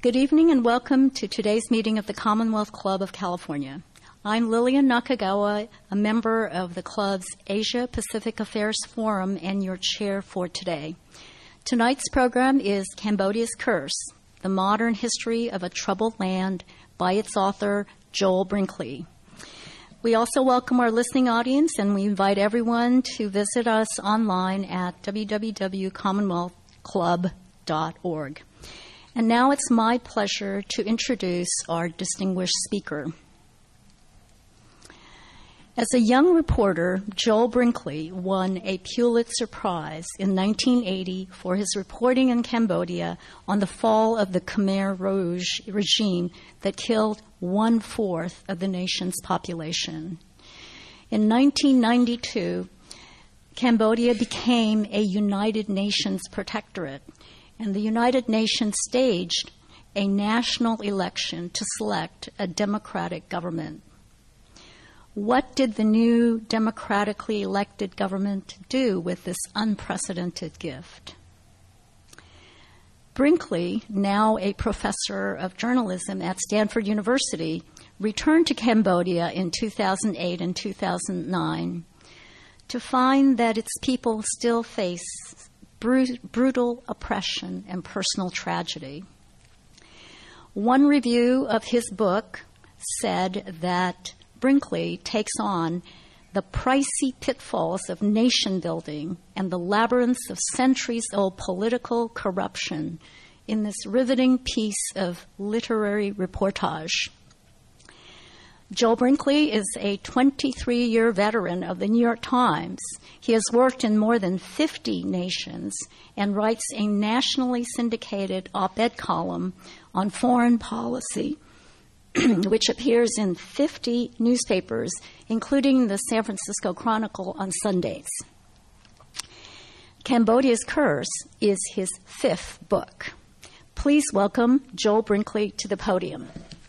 Good evening and welcome to today's meeting of the Commonwealth Club of California. I'm Lillian Nakagawa, a member of the club's Asia-Pacific Affairs Forum and your chair for today. Tonight's program is Cambodia's Curse, the Modern History of a Troubled Land by its author, Joel Brinkley. We also welcome our listening audience, and we invite everyone to visit us online at www.commonwealthclub.org. And now it's my pleasure to introduce our distinguished speaker. As a young reporter, Joel Brinkley won a Pulitzer Prize in 1980 for his reporting in Cambodia on the fall of the Khmer Rouge regime that killed 1/4 of the nation's population. In 1992, Cambodia became a United Nations protectorate, and the United Nations staged a national election to select a democratic government. What did the new democratically elected government do with this unprecedented gift? Brinkley, now a professor of journalism at Stanford University, returned to Cambodia in 2008 and 2009 to find that its people still face brutal oppression and personal tragedy. One review of his book said that Brinkley takes on the pricey pitfalls of nation building and the labyrinths of centuries-old political corruption in this riveting piece of literary reportage. Joel Brinkley is a 23-year veteran of the New York Times. He has worked in more than 50 nations and writes a nationally syndicated op-ed column on foreign policy, which appears in 50 newspapers, including the San Francisco Chronicle on Sundays. Cambodia's Curse is his 5th book. Please welcome Joel Brinkley to the podium.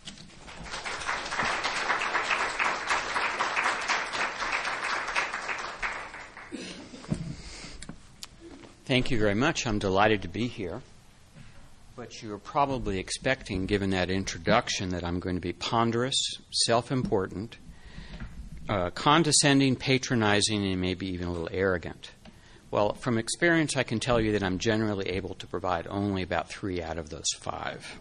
Thank you very much. I'm delighted to be here. But you're probably expecting, given that introduction, that I'm going to be ponderous, self-important, condescending, patronizing, and maybe even a little arrogant. Well, from experience, I can tell you that I'm generally able to provide only about 3 out of those 5.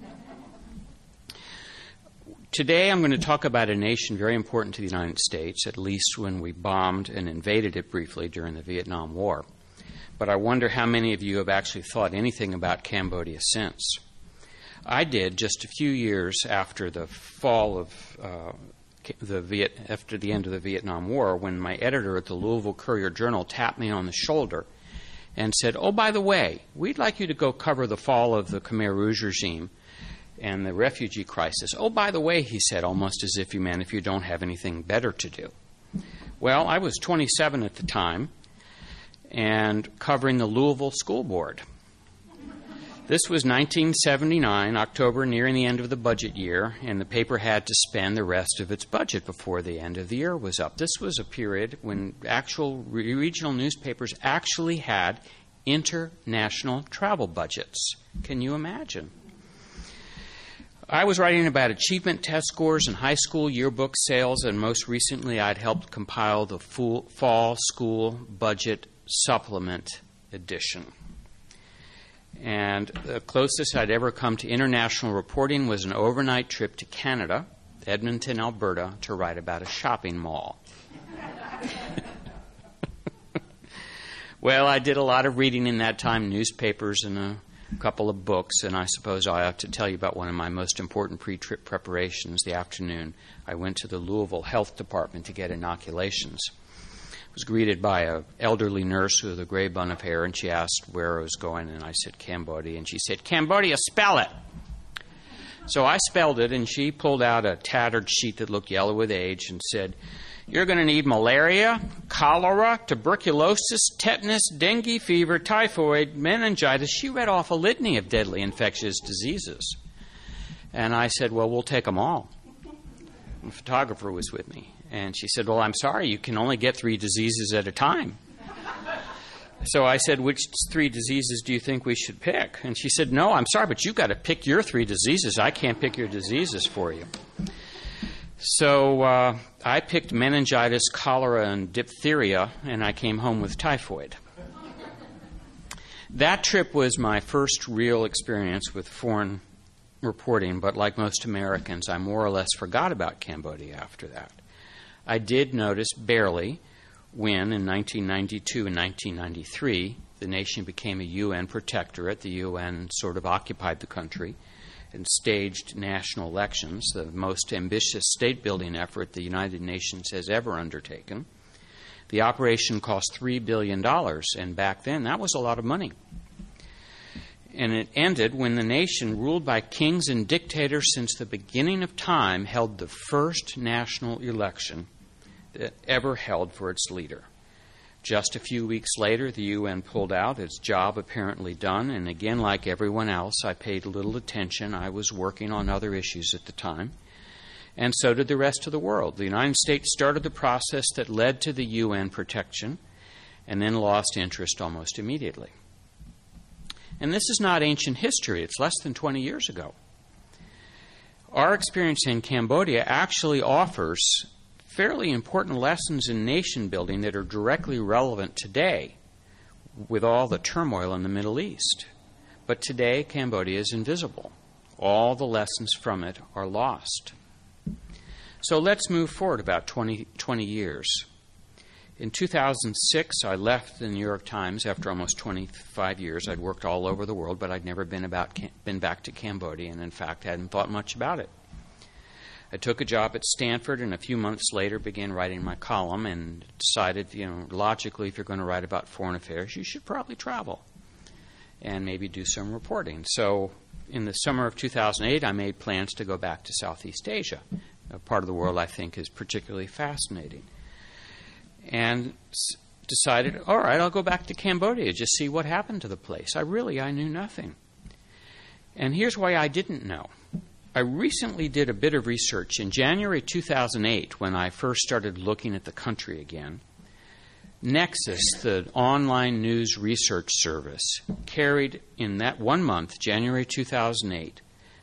Today, I'm going to talk about a nation very important to the United States, at least when we bombed and invaded it briefly during the Vietnam War. But I wonder how many of you have actually thought anything about Cambodia since. I did just a few years after the fall of after the end of the Vietnam War, when my editor at the Louisville Courier-Journal tapped me on the shoulder and said, "Oh, by the way, we'd like you to go cover the fall of the Khmer Rouge regime and the refugee crisis. Oh, by the way," he said, almost as if he meant, if you don't have anything better to do. Well, I was 27 at the time, and covering the Louisville School Board. This was 1979, October, nearing the end of the budget year, and the paper had to spend the rest of its budget before the end of the year was up. This was a period when actual regional newspapers actually had international travel budgets. Can you imagine? I was writing about achievement test scores and high school yearbook sales, and most recently I'd helped compile the fall school budget supplement edition. And the closest I'd ever come to international reporting was an overnight trip to Canada, Edmonton, Alberta, to write about a shopping mall. Well, I did a lot of reading in that time, newspapers and a couple of books, and I suppose I ought to tell you about one of my most important pre-trip preparations. The afternoon, I went to the Louisville Health Department to get inoculations. Was greeted by an elderly nurse with a gray bun of hair, and she asked where I was going, and I said Cambodia, and she said, "Cambodia, spell it." So I spelled it, and she pulled out a tattered sheet that looked yellow with age and said, "You're going to need malaria, cholera, tuberculosis, tetanus, dengue fever, typhoid, meningitis." She read off a litany of deadly infectious diseases. And I said, "Well, we'll take them all." The photographer was with me. And she said, "Well, I'm sorry, you can only get 3 diseases at a time." So I said, which 3 diseases do you think we should pick? And she said, no, I'm sorry, but you've got to pick your 3 diseases. I can't pick your diseases for you. So I picked meningitis, cholera, and diphtheria, and I came home with typhoid. That trip was my first real experience with foreign reporting, but like most Americans, I more or less forgot about Cambodia after that. I did notice barely when, in 1992 and 1993, the nation became a UN protectorate. The UN sort of occupied the country and staged national elections, the most ambitious state-building effort the United Nations has ever undertaken. The operation cost $3 billion, and back then that was a lot of money. And it ended when the nation, ruled by kings and dictators since the beginning of time, held the first national election that ever held for its leader. Just a few weeks later, the UN pulled out, its job apparently done, and again, like everyone else, I paid little attention. I was working on other issues at the time, and so did the rest of the world. The United States started the process that led to the UN protection and then lost interest almost immediately. And this is not ancient history. It's less than 20 years ago. Our experience in Cambodia actually offers fairly important lessons in nation building that are directly relevant today with all the turmoil in the Middle East. But today, Cambodia is invisible. All the lessons from it are lost. So let's move forward about 20 years. In 2006, I left the New York Times after almost 25 years. I'd worked all over the world, but I'd never been back to Cambodia, and in fact hadn't thought much about it. I took a job at Stanford, and a few months later began writing my column and decided, logically, if you're going to write about foreign affairs, you should probably travel and maybe do some reporting. So in the summer of 2008, I made plans to go back to Southeast Asia, a part of the world I think is particularly fascinating. And decided, all right, I'll go back to Cambodia, just see what happened to the place. I knew nothing. And here's why I didn't know. I recently did a bit of research. In January 2008, when I first started looking at the country again, Nexus, the online news research service, carried in that 1 month, January 2008,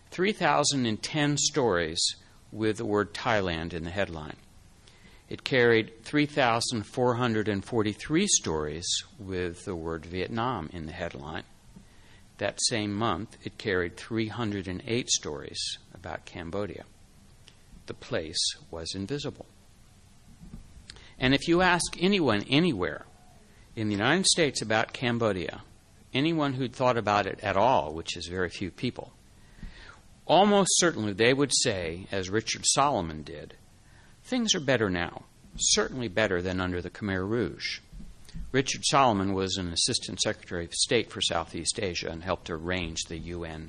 3,010 stories with the word Thailand in the headline. It carried 3,443 stories with the word Vietnam in the headline. That same month, it carried 308 stories about Cambodia. The place was invisible. And if you ask anyone anywhere in the United States about Cambodia, anyone who'd thought about it at all, which is very few people, almost certainly they would say, as Richard Solomon did, things are better now, certainly better than under the Khmer Rouge. Richard Solomon was an Assistant Secretary of State for Southeast Asia and helped arrange the UN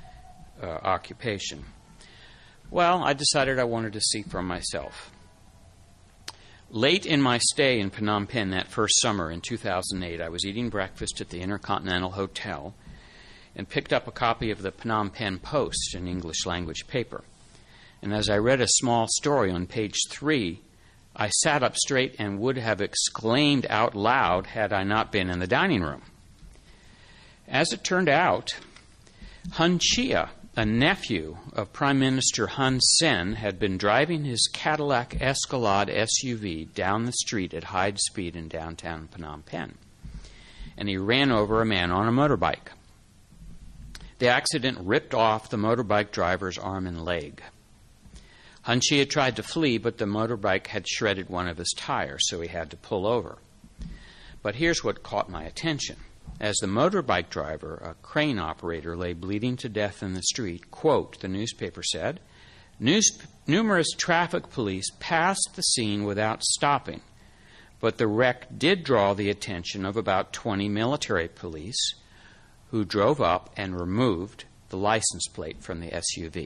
occupation. Well, I decided I wanted to see for myself. Late in my stay in Phnom Penh that first summer in 2008, I was eating breakfast at the Intercontinental Hotel and picked up a copy of the Phnom Penh Post, an English language paper. And as I read a small story on page 3, I sat up straight and would have exclaimed out loud had I not been in the dining room. As it turned out, Hun Chia, a nephew of Prime Minister Hun Sen, had been driving his Cadillac Escalade SUV down the street at high speed in downtown Phnom Penh, and he ran over a man on a motorbike. The accident ripped off the motorbike driver's arm and leg. Hun Chia tried to flee, but the motorbike had shredded one of his tires, so he had to pull over. But here's what caught my attention. As the motorbike driver, a crane operator, lay bleeding to death in the street, quote, the newspaper said, numerous traffic police passed the scene without stopping, but the wreck did draw the attention of about 20 military police who drove up and removed the license plate from the SUV.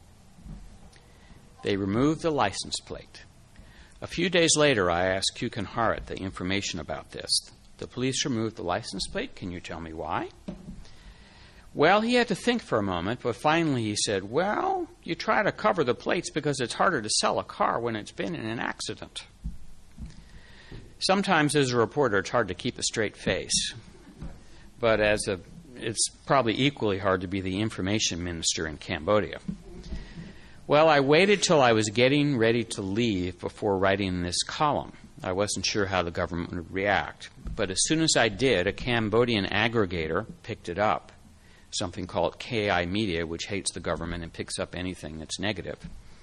They removed the license plate. A few days later, I asked Kukan Harat the information about this. The police removed the license plate. Can you tell me why? Well, he had to think for a moment, but finally he said, well, you try to cover the plates because it's harder to sell a car when it's been in an accident. Sometimes as a reporter it's hard to keep a straight face, but it's probably equally hard to be the information minister in Cambodia. Well, I waited till I was getting ready to leave before writing this column. I wasn't sure how the government would react, but as soon as I did, a Cambodian aggregator picked it up, something called KI Media, which hates the government and picks up anything that's negative.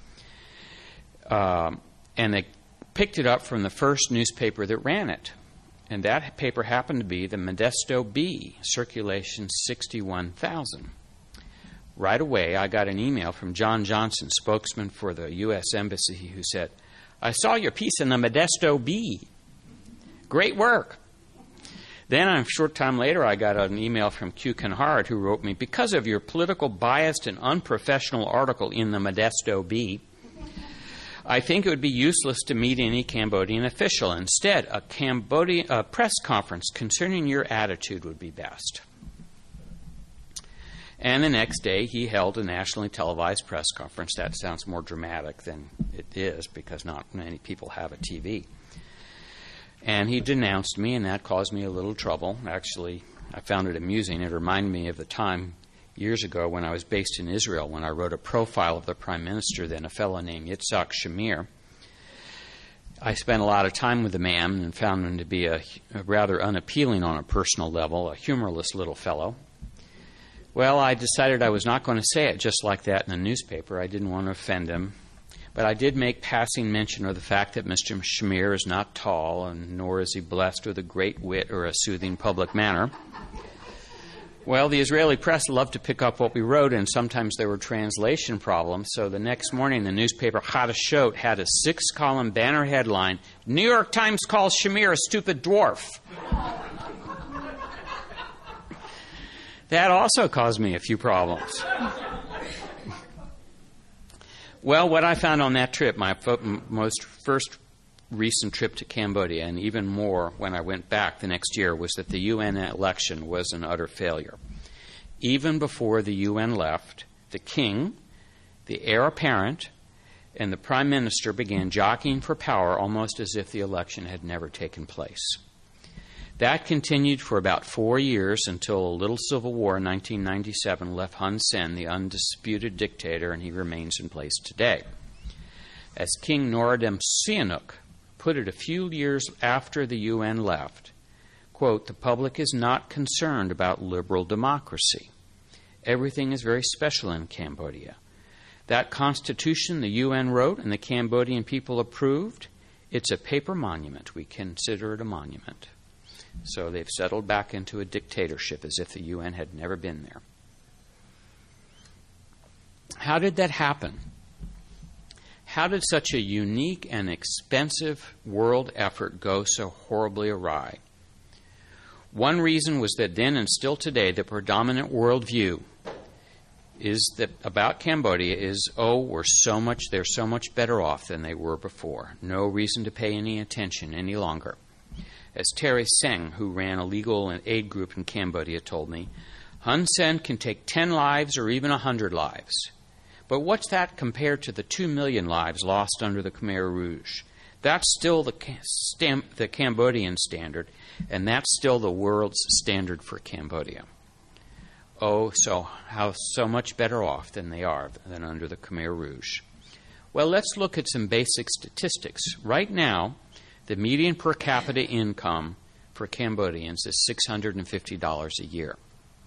And they picked it up from the first newspaper that ran it. And that paper happened to be the Modesto Bee, circulation 61,000. Right away, I got an email from John Johnson, spokesman for the U.S. Embassy, who said, "I saw your piece in the Modesto Bee. Great work." Then, a short time later, I got an email from Q Canhard, who wrote me, "Because of your political biased and unprofessional article in the Modesto Bee, I think it would be useless to meet any Cambodian official. Instead, a press conference concerning your attitude would be best." And the next day, he held a nationally televised press conference. That sounds more dramatic than it is, because not many people have a TV. And he denounced me, and that caused me a little trouble. Actually, I found it amusing. It reminded me of the time years ago when I was based in Israel, when I wrote a profile of the prime minister then, a fellow named Yitzhak Shamir. I spent a lot of time with the man and found him to be a rather unappealing on a personal level, a humorless little fellow. Well, I decided I was not going to say it just like that in the newspaper. I didn't want to offend him. But I did make passing mention of the fact that Mr. Shamir is not tall, and nor is he blessed with a great wit or a soothing public manner. Well, the Israeli press loved to pick up what we wrote, and sometimes there were translation problems. So the next morning, the newspaper Hadashot had a 6-column banner headline, "New York Times calls Shamir a stupid dwarf." That also caused me a few problems. Well, what I found on that trip, my first recent trip to Cambodia, and even more when I went back the next year, was that the UN election was an utter failure. Even before the UN left, the king, the heir apparent, and the prime minister began jockeying for power almost as if the election had never taken place. That continued for about 4 years until a little civil war in 1997 left Hun Sen the undisputed dictator, and he remains in place today. As King Norodom Sihanouk put it a few years after the UN left, quote, "The public is not concerned about liberal democracy. Everything is very special in Cambodia. That constitution the UN wrote and the Cambodian people approved, it's a paper monument. We consider it a monument." So they've settled back into a dictatorship as if the UN had never been there. How did that happen? How did such a unique and expensive world effort go so horribly awry? One reason was that then and still today the predominant worldview is that about Cambodia is, they're so much better off than they were before. No reason to pay any attention any longer. As Terry Seng, who ran a legal and aid group in Cambodia, told me, Hun Sen can take 10 lives or even 100 lives. But what's that compared to the 2 million lives lost under the Khmer Rouge? That's still the Cambodian standard, and that's still the world's standard for Cambodia. So much better off than they are than under the Khmer Rouge. Well, let's look at some basic statistics. Right now, the median per capita income for Cambodians is $650 a year,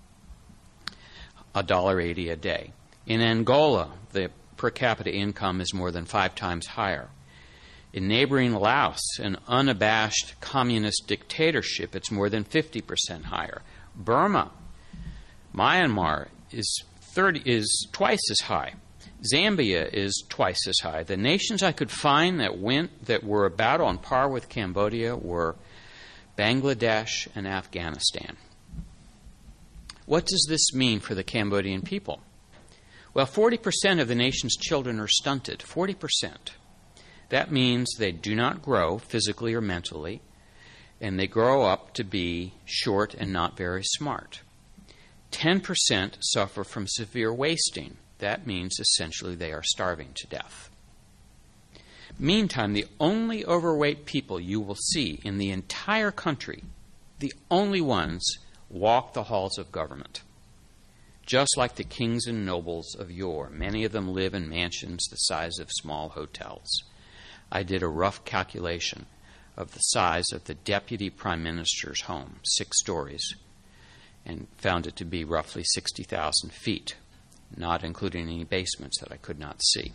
$1.80 a day. In Angola, the per capita income is more than 5 times higher. In neighboring Laos, an unabashed communist dictatorship, it's more than 50% higher. Burma, Myanmar is twice as high. Zambia is twice as high. The nations I could find that were about on par with Cambodia were Bangladesh and Afghanistan. What does this mean for the Cambodian people? Well, 40% of the nation's children are stunted. 40%. That means they do not grow physically or mentally, and they grow up to be short and not very smart. 10% suffer from severe wasting. That means essentially they are starving to death. Meantime, the only overweight people you will see in the entire country, the only ones, walk the halls of government. Just like the kings and nobles of yore, many of them live in mansions the size of small hotels. I did a rough calculation of the size of the Deputy Prime Minister's home, 6 stories, and found it to be roughly 60,000 feet, not including any basements that I could not see.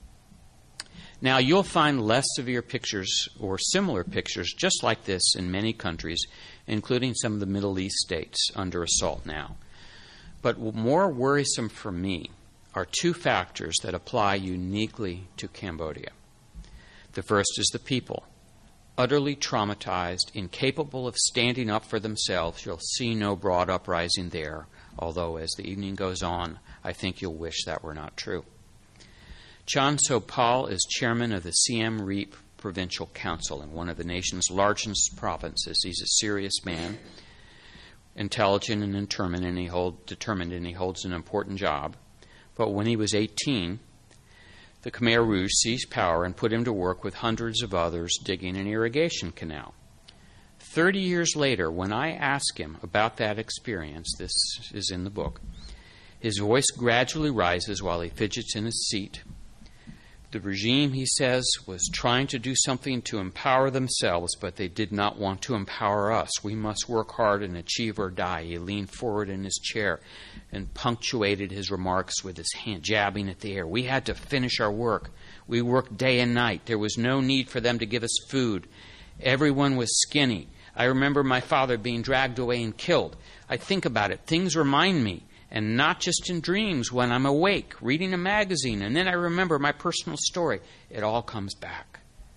Now, you'll find less severe pictures or similar pictures just like this in many countries, including some of the Middle East states under assault now. But more worrisome for me are 2 factors that apply uniquely to Cambodia. The first is the people. Utterly traumatized, incapable of standing up for themselves. You'll see no broad uprising there, although as the evening goes on, I think you'll wish that were not true. Chan Sopal is chairman of the Siem Reap Provincial Council in one of the nation's largest provinces. He's a serious man, intelligent and determined, and he holds an important job. But when he was 18, the Khmer Rouge seized power and put him to work with hundreds of others digging an irrigation canal. 30 years later, when I ask him about that experience, this is in the book, his voice gradually rises while he fidgets in his seat. The regime, he says, was trying to do something to empower themselves, but they did not want to empower us. We must work hard and achieve or die. He leaned forward in his chair and punctuated his remarks with his hand jabbing at the air. We had to finish our work. We worked day and night. There was no need for them to give us food. Everyone was skinny. I remember my father being dragged away and killed. I think about it. Things remind me. And not just in dreams, when I'm awake, reading a magazine, and then I remember my personal story. It all comes back.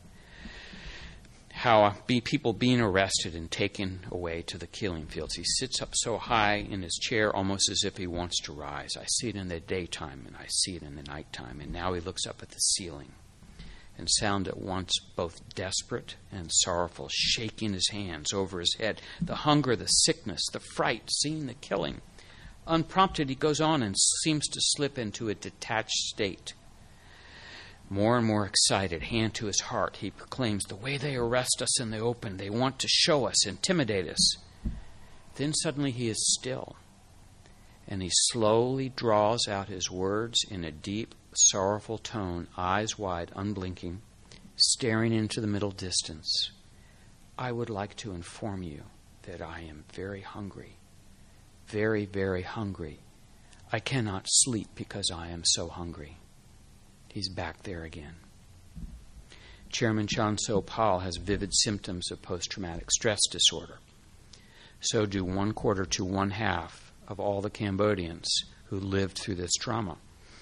How people being arrested and taken away to the killing fields. He sits up so high in his chair almost as if he wants to rise. I see it in the daytime and I see it in the nighttime. And now he looks up at the ceiling and sound at once both desperate and sorrowful, shaking his hands over his head. The hunger, the sickness, the fright, seeing the killing. Unprompted, he goes on and seems to slip into a detached state. More and more excited, hand to his heart, he proclaims, the way they arrest us in the open, they want to show us, intimidate us. Then suddenly he is still, and he slowly draws out his words in a deep, sorrowful tone, eyes wide, unblinking, staring into the middle distance. I would like to inform you that I am very hungry. Very, very hungry. I cannot sleep because I am so hungry. He's back there again. Chairman Chan Sopal has vivid symptoms of post-traumatic stress disorder. So do 1/4 to 1/2 of all the Cambodians who lived through this trauma.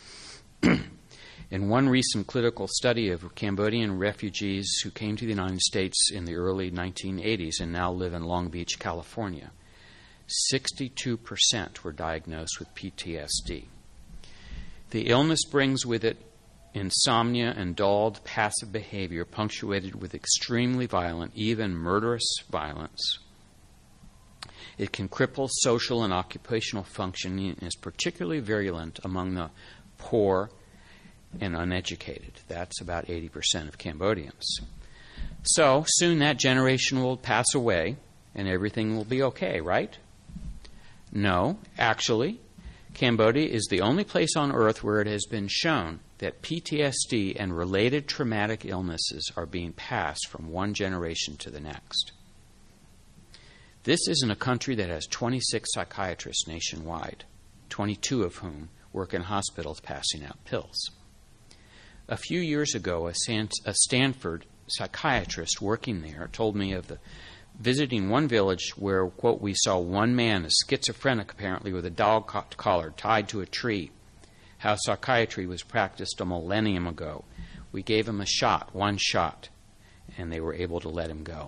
In one recent clinical study of Cambodian refugees who came to the United States in the early 1980s and now live in Long Beach, California, 62% were diagnosed with PTSD. The illness brings with it insomnia and dulled passive behavior punctuated with extremely violent, even murderous violence. It can cripple social and occupational functioning and is particularly virulent among the poor and uneducated. That's about 80% of Cambodians. So soon that generation will pass away and everything will be okay, right? No, actually, Cambodia is the only place on earth where it has been shown that PTSD and related traumatic illnesses are being passed from one generation to the next. This is in a country that has 26 psychiatrists nationwide, 22 of whom work in hospitals passing out pills. A few years ago, a Stanford psychiatrist working there told me of visiting one village where, quote, we saw one man, a schizophrenic apparently, with a dog collar tied to a tree. How psychiatry was practiced a millennium ago. We gave him a shot, one shot, and they were able to let him go.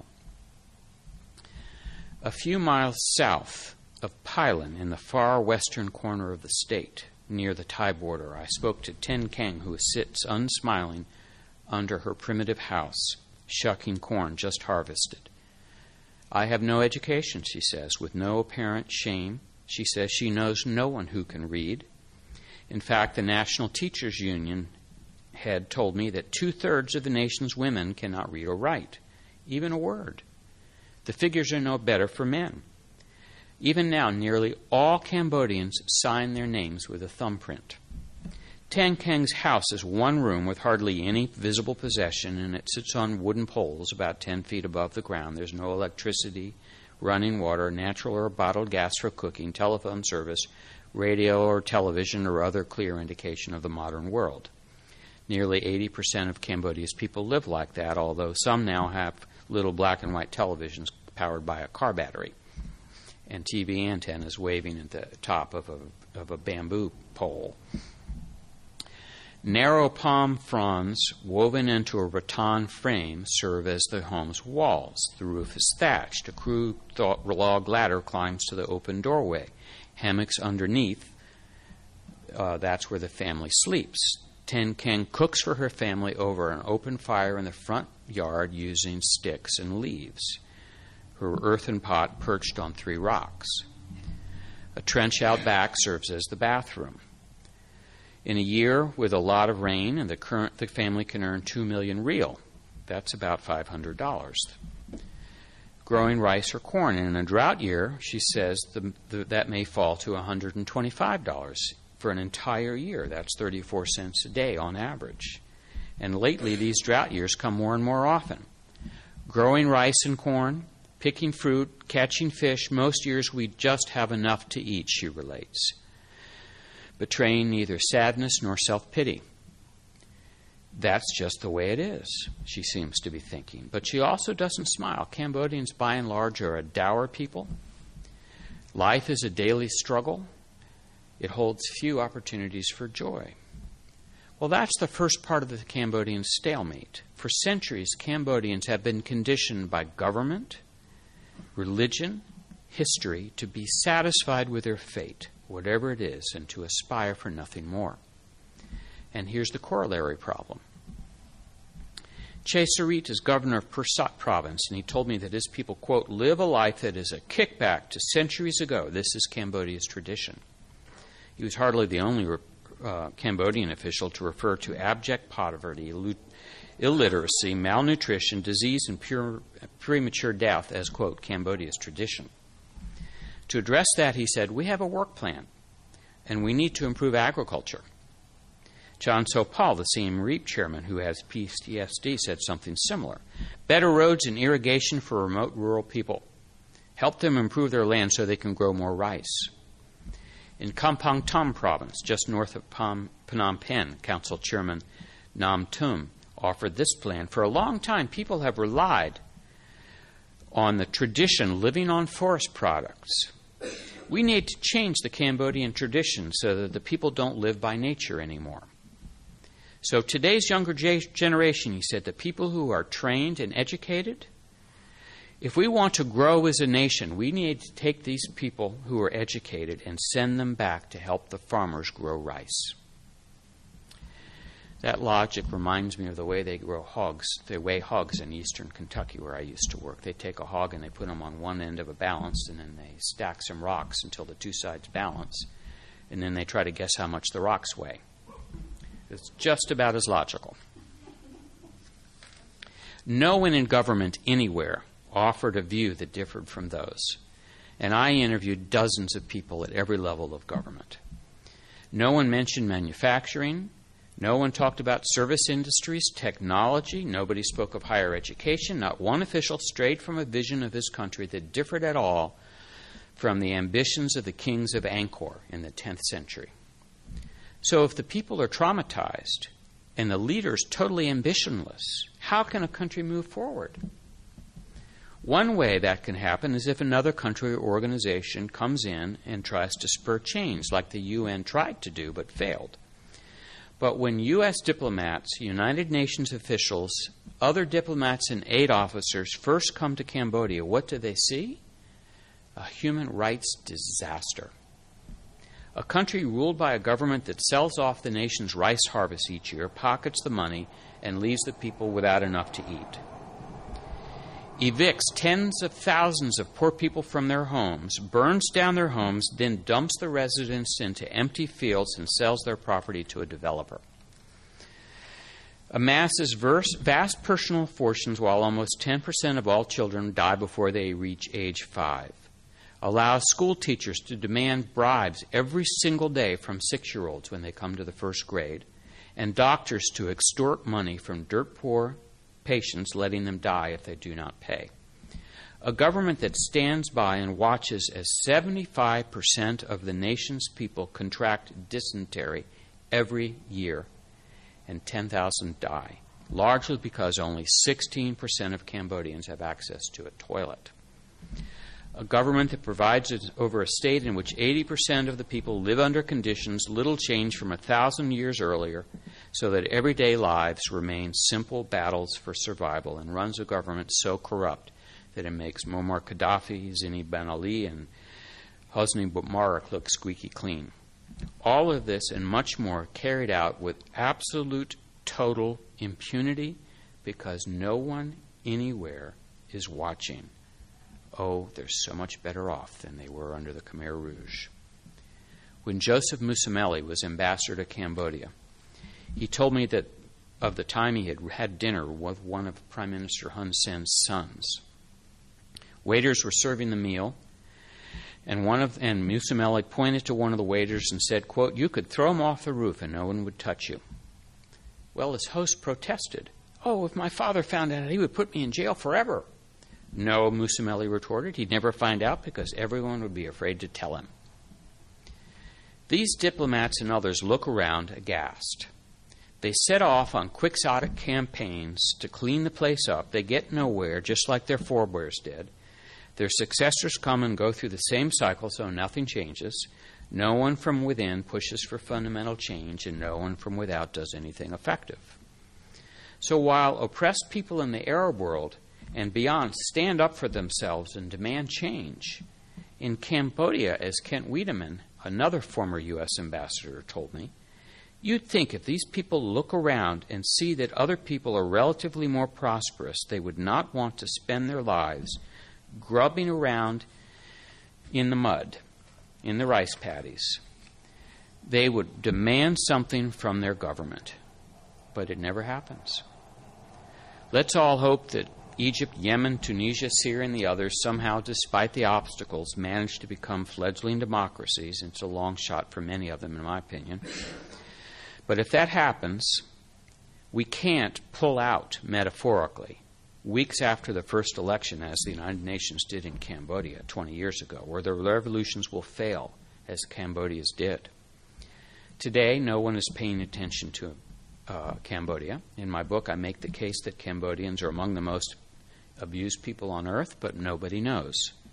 A few miles south of Pailan, in the far western corner of the state, near the Thai border, I spoke to Tin Keng, who sits unsmiling under her primitive house, shucking corn just harvested. I have no education, she says, with no apparent shame. She says she knows no one who can read. In fact, the National Teachers Union head told me that 2/3 of the nation's women cannot read or write, even a word. The figures are no better for men. Even now, nearly all Cambodians sign their names with a thumbprint. Tan Kheng's house is one room with hardly any visible possession, and it sits on wooden poles about 10 feet above the ground. There's no electricity, running water, natural or bottled gas for cooking, telephone service, radio or television, or other clear indication of the modern world. Nearly 80% of Cambodia's people live like that, although some now have little black and white televisions powered by a car battery and TV antennas waving at the top of a bamboo pole. Narrow palm fronds woven into a rattan frame serve as the home's walls. The roof is thatched. A crude log ladder climbs to the open doorway. Hammocks underneath, that's where the family sleeps. Tan Kheng cooks for her family over an open fire in the front yard using sticks and leaves. Her earthen pot perched on 3 rocks. A trench out back serves as the bathroom. In a year with a lot of rain, and the family can earn 2 million real. That's about $500. Growing rice or corn. And in a drought year, she says that may fall to $125 for an entire year. That's 34 cents a day on average. And lately, these drought years come more and more often. Growing rice and corn, picking fruit, catching fish, most years we just have enough to eat, she relates, betraying neither sadness nor self-pity. That's just the way it is, she seems to be thinking. But she also doesn't smile. Cambodians, by and large, are a dour people. Life is a daily struggle. It holds few opportunities for joy. Well, that's the first part of the Cambodian stalemate. For centuries, Cambodians have been conditioned by government, religion, history to be satisfied with their fate, whatever it is, and to aspire for nothing more. And here's the corollary problem. Che Sarit is governor of Pursat province, and he told me that his people, quote, live a life that is a kickback to centuries ago. This is Cambodia's tradition. He was hardly the only Cambodian official to refer to abject poverty, illiteracy, malnutrition, disease, and premature death as, quote, Cambodia's tradition. To address that, he said, we have a work plan, and we need to improve agriculture. Chan So-pal, the Siem Reap chairman who has PTSD, said something similar. Better roads and irrigation for remote rural people. Help them improve their land so they can grow more rice. In Kampong Thom province, just north of Phnom Penh, Council Chairman Nam Tum offered this plan. For a long time, people have relied on the tradition living on forest products. We need to change the Cambodian tradition so that the people don't live by nature anymore. So today's younger generation, he said, the people who are trained and educated, if we want to grow as a nation, we need to take these people who are educated and send them back to help the farmers grow rice. That logic reminds me of the way they grow hogs. They weigh hogs in eastern Kentucky where I used to work. They take a hog and they put them on one end of a balance, and then they stack some rocks until the two sides balance, and then they try to guess how much the rocks weigh. It's just about as logical. No one in government anywhere offered a view that differed from those, and I interviewed dozens of people at every level of government. No one mentioned manufacturing. No one talked about service industries, technology. Nobody spoke of higher education. Not one official strayed from a vision of his country that differed at all from the ambitions of the kings of Angkor in the 10th century. So if the people are traumatized and the leaders totally ambitionless, how can a country move forward? One way that can happen is if another country or organization comes in and tries to spur change, like the UN tried to do but failed. But when U.S. diplomats, United Nations officials, other diplomats and aid officers first come to Cambodia, what do they see? A human rights disaster. A country ruled by a government that sells off the nation's rice harvest each year, pockets the money, and leaves the people without enough to eat. Evicts tens of thousands of poor people from their homes, burns down their homes, then dumps the residents into empty fields and sells their property to a developer. amasses vast personal fortunes while almost 10% of all children die before they reach age 5, allows school teachers to demand bribes every single day from 6-year-olds when they come to the first grade, and doctors to extort money from dirt-poor patients, letting them die if they do not pay. A government that stands by and watches as 75% of the nation's people contract dysentery every year, and 10,000 die, largely because only 16% of Cambodians have access to a toilet. A government that provides over a state in which 80% of the people live under conditions little changed from 1,000 years earlier, so that everyday lives remain simple battles for survival, and runs a government so corrupt that it makes Muammar Gaddafi, Zine Ben Ali, and Hosni Mubarak look squeaky clean. All of this and much more carried out with absolute total impunity because no one anywhere is watching. Oh, they're so much better off than they were under the Khmer Rouge. When Joseph Musameli was ambassador to Cambodia, he told me that of the time he had had dinner with one of Prime Minister Hun Sen's sons. Waiters were serving the meal, and Musameli pointed to one of the waiters and said, quote, "You could throw him off the roof and no one would touch you." Well, his host protested. "Oh, if my father found out, he would put me in jail forever." No, Musameli retorted, he'd never find out because everyone would be afraid to tell him. These diplomats and others look around aghast. They set off on quixotic campaigns to clean the place up. They get nowhere, just like their forebears did. Their successors come and go through the same cycle, so nothing changes. No one from within pushes for fundamental change, and no one from without does anything effective. So while oppressed people in the Arab world and beyond stand up for themselves and demand change, in Cambodia, as Kent Wiedemann, another former U.S. ambassador, told me, you'd think if these people look around and see that other people are relatively more prosperous, they would not want to spend their lives grubbing around in the mud, in the rice paddies. They would demand something from their government. But it never happens. Let's all hope that Egypt, Yemen, Tunisia, Syria, and the others somehow, despite the obstacles, manage to become fledgling democracies. It's a long shot for many of them, in my opinion. But if that happens, we can't pull out, metaphorically, weeks after the first election, as the United Nations did in Cambodia 20 years ago, where the revolutions will fail, as Cambodia's did. Today, no one is paying attention to Cambodia. In my book, I make the case that Cambodians are among the most abused people on earth, but nobody knows.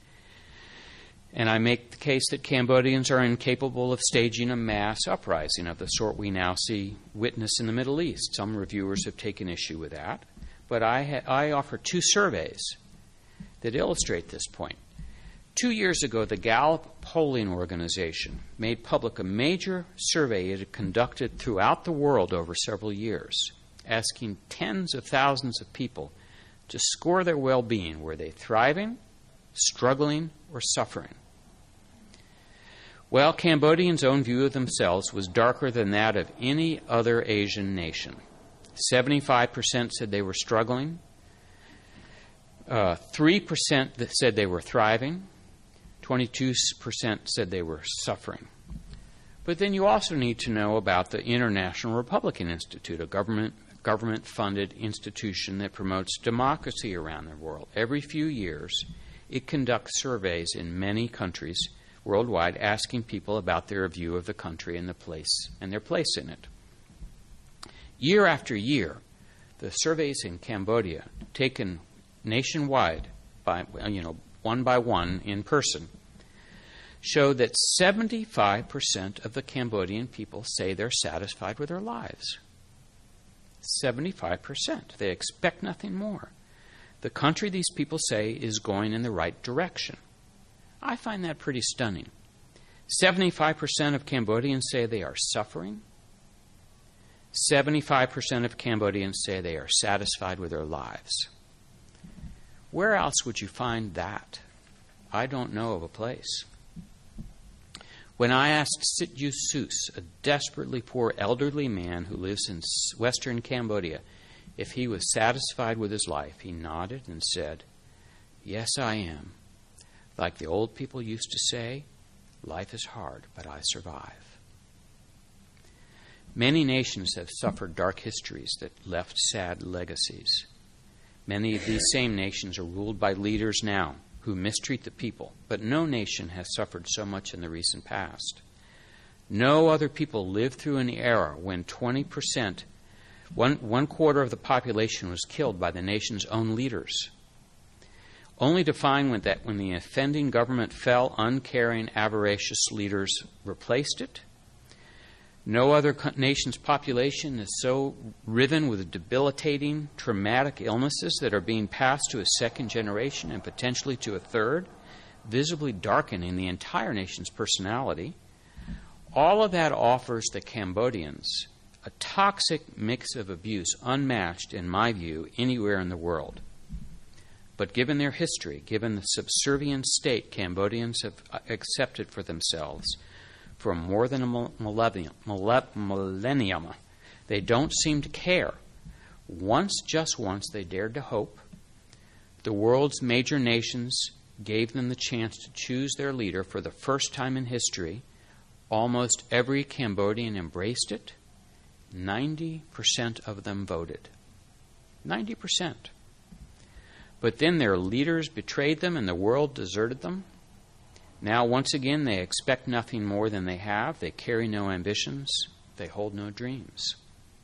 And I make the case that Cambodians are incapable of staging a mass uprising of the sort we now see witnessed in the Middle East. Some reviewers have taken issue with that. But I offer two surveys that illustrate this point. 2 years ago, the Gallup polling organization made public a major survey it had conducted throughout the world over several years, asking tens of thousands of people to score their well-being. Were they thriving, struggling, or suffering? Well, Cambodians' own view of themselves was darker than that of any other Asian nation. 75% said they were struggling. 3% said they were thriving. 22% said they were suffering. But then you also need to know about the International Republican Institute, a government-funded institution that promotes democracy around the world. Every few years, it conducts surveys in many countries worldwide asking people about their view of the country and their place in it. Year after year, the surveys in Cambodia, taken nationwide one by one in person, show that 75% of the Cambodian people say they're satisfied with their lives. 75%. They expect nothing more. The country, these people say, is going in the right direction. I find that pretty stunning. 75% of Cambodians say they are suffering. 75% of Cambodians say they are satisfied with their lives. Where else would you find that? I don't know of a place. When I asked Sityu Sus, a desperately poor elderly man who lives in western Cambodia, if he was satisfied with his life, he nodded and said, "Yes, I am. Like the old people used to say, life is hard, but I survive." Many nations have suffered dark histories that left sad legacies. Many of these same nations are ruled by leaders now who mistreat the people, but no nation has suffered so much in the recent past. No other people lived through an era when 20%, one quarter of the population was killed by the nation's own leaders, only to find when the offending government fell, uncaring, avaricious leaders replaced it. No other nation's population is so riven with debilitating, traumatic illnesses that are being passed to a second generation and potentially to a third, visibly darkening the entire nation's personality. All of that offers the Cambodians a toxic mix of abuse unmatched, in my view, anywhere in the world. But given their history, given the subservient state Cambodians have accepted for themselves for more than a millennium, they don't seem to care. Just once, they dared to hope. The world's major nations gave them the chance to choose their leader for the first time in history. Almost every Cambodian embraced it. 90% of them voted. 90%. But then their leaders betrayed them and the world deserted them. Now, once again, they expect nothing more than they have. They carry no ambitions. They hold no dreams.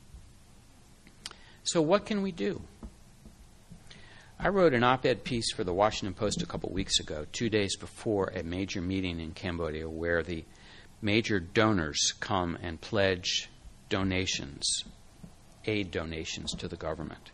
So what can we do? I wrote an op-ed piece for the Washington Post a couple weeks ago, 2 days before a major meeting in Cambodia where the major donors come and pledge donations, aid donations to the government.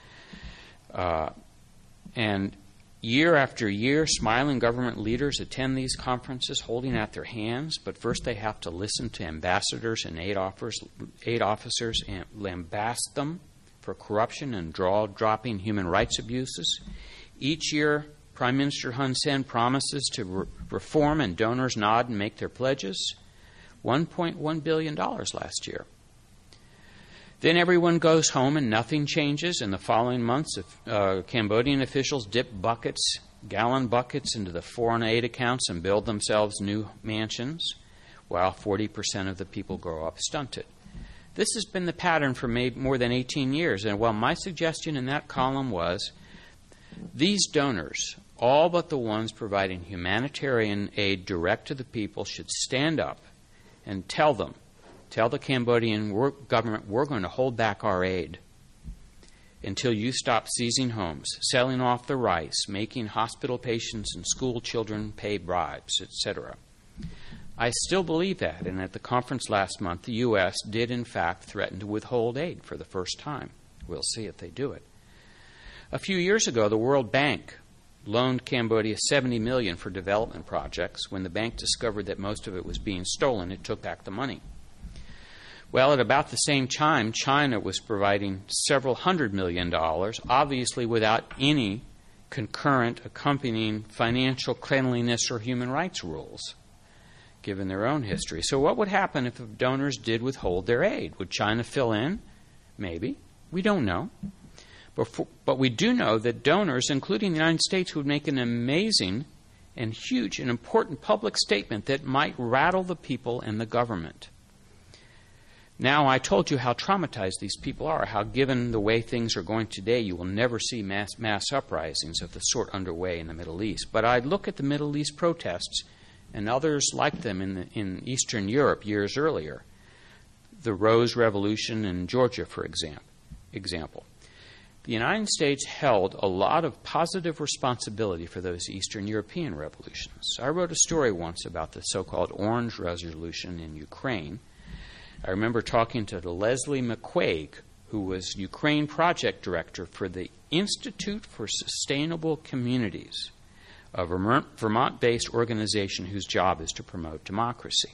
And year after year, smiling government leaders attend these conferences holding out their hands, but first they have to listen to ambassadors and aid officers and lambast them for corruption and dropping human rights abuses. Each year, Prime Minister Hun Sen promises to reform, and donors nod and make their pledges. $1.1 billion last year. Then everyone goes home and nothing changes. In the following months, Cambodian officials dip gallon buckets into the foreign aid accounts and build themselves new mansions, while 40% of the people grow up stunted. This has been the pattern for more than 18 years. And my suggestion in that column was these donors, all but the ones providing humanitarian aid direct to the people, should stand up and tell the Cambodian government, we're going to hold back our aid until you stop seizing homes, selling off the rice, making hospital patients and school children pay bribes, etc. I still believe that, and at the conference last month, the U.S. did in fact threaten to withhold aid for the first time. We'll see if they do it. A few years ago, the World Bank loaned Cambodia $70 million for development projects. When the bank discovered that most of it was being stolen, it took back the money. Well, at about the same time, China was providing several $100 million, obviously without any concurrent accompanying financial cleanliness or human rights rules, given their own history. So what would happen if the donors did withhold their aid? Would China fill in? Maybe. We don't know. But we do know that donors, including the United States, would make an amazing and huge and important public statement that might rattle the people and the government. Now, I told you how traumatized these people are, how given the way things are going today, you will never see mass uprisings of the sort underway in the Middle East. But I look at the Middle East protests and others like them in Eastern Europe years earlier. The Rose Revolution in Georgia, for example. The United States held a lot of positive responsibility for those Eastern European revolutions. I wrote a story once about the so-called Orange Revolution in Ukraine. I remember talking to Leslie McQuaig, who was Ukraine project director for the Institute for Sustainable Communities, a Vermont-based organization whose job is to promote democracy.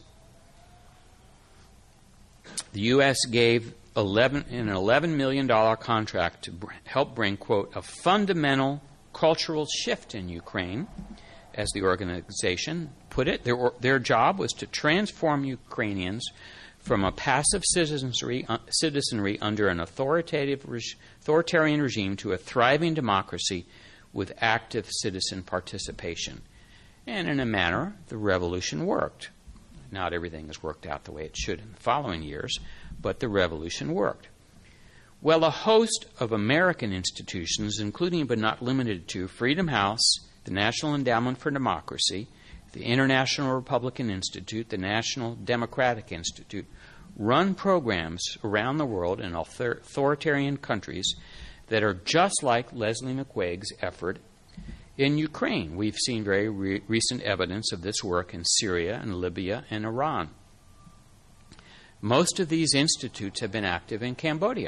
The U.S. gave an $11 million contract to help bring, quote, a fundamental cultural shift in Ukraine as the organization put it. Their job was to transform Ukrainians from a passive citizenry under an authoritarian regime to a thriving democracy with active citizen participation. And in a manner, the revolution worked. Not everything has worked out the way it should in the following years, but the revolution worked. Well, a host of American institutions, including but not limited to Freedom House, the National Endowment for Democracy, the International Republican Institute, the National Democratic Institute, run programs around the world in authoritarian countries that are just like Leslie McQuaig's effort in Ukraine. We've seen very recent evidence of this work in Syria and Libya and Iran. Most of these institutes have been active in Cambodia,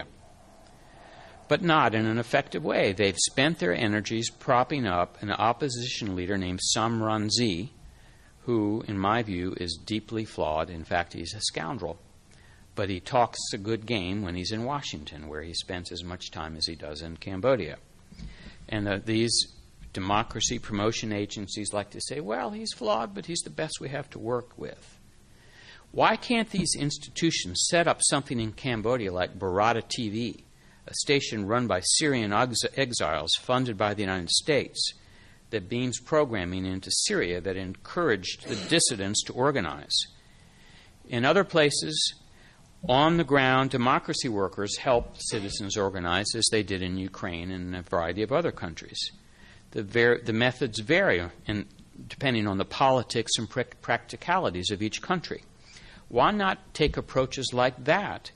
but not in an effective way. They've spent their energies propping up an opposition leader named Sam Rainsy, who, in my view, is deeply flawed. In fact, he's a scoundrel. But he talks a good game when he's in Washington, where he spends as much time as he does in Cambodia. And these democracy promotion agencies like to say, well, he's flawed, but he's the best we have to work with. Why can't these institutions set up something in Cambodia like Barada TV, a station run by Syrian exiles funded by the United States that beams programming into Syria that encouraged the dissidents to organize? In other places, on-the-ground democracy workers help citizens organize, as they did in Ukraine and a variety of other countries. The methods vary depending on the politics and practicalities of each country. Why not take approaches like that?